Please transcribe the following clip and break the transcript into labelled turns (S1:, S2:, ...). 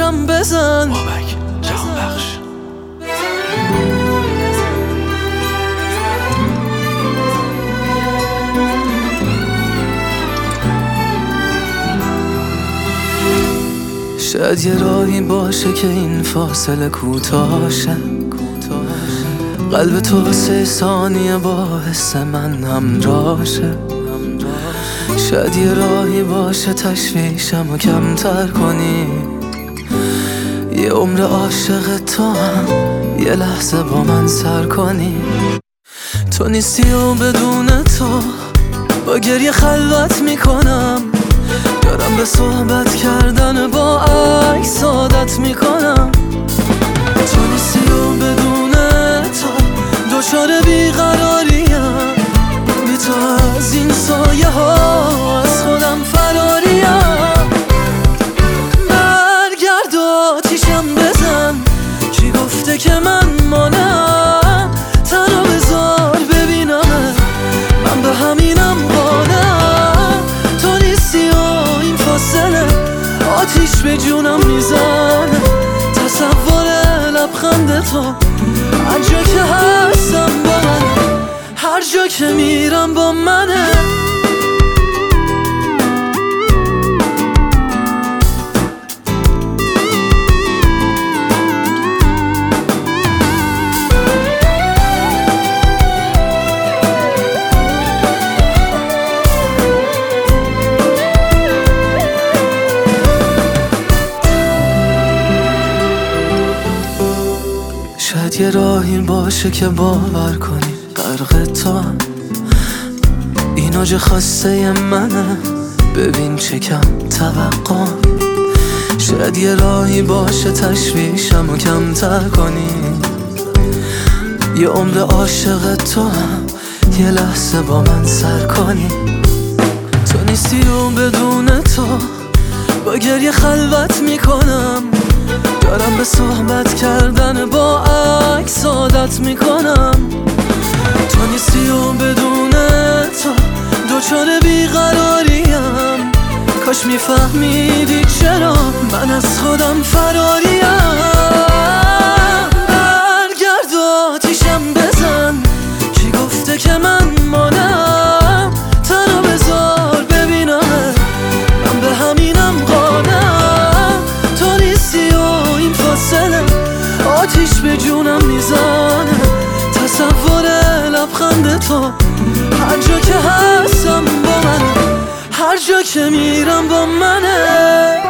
S1: آتیشم بزن.
S2: بابک جهانبخش.
S1: شاید یه راهی باشه که این فاصله کوتاه شه، قلب تو واسه ثانیه باعث من همراه شه. شاید یه راهی باشه تشویشم و کمتر کنی، یه عمر عاشق تو هم یه لحظه با من سر کنی. تو نیستی و بدون تو با گریه خلوت میکنم، دارم به صحبت کردن با عکس عادت میکنم. تو نیستی و بدون تو دچار بیقراریم، بی تو از این سایه ها از خودم فراریم. برگرد آتیشم بزن، کی گفته که من مانم؟ تنها بذار ببینم من به همینم قانم. تو نیستی و این فاصله آتیش به جونم میزنه، تصور لبخند تو هر جا که هستم با من، هر جا که میرم با منه. شاید یه راهی باشه که باور کنی غرق تو هم، این اوج خواسته منه، ببین چه کم توقع. شاید یه راهی باشه تشویشم و کمتر کنی، یه عمر عاشق تو هم یه لحظه با من سر کنی. تو نیستی و بدون تو با گریه خلوت میکنم، دارم به صحبت کردن با عکس عادت میکنم. تو نیستی و بدون تو دچار بیقراریم، کاش میفهمیدی چرا من از خودم فراریم. برگرد آتیشم بزن، کی گفته که من مانم؟ تنها بذار ببینم من به همینم قانم. تو نیستی و این فاصله آتیش به جونم میزنه، تصور لبخند تو هر جا که هستم با من، هر جا که میرم با منه.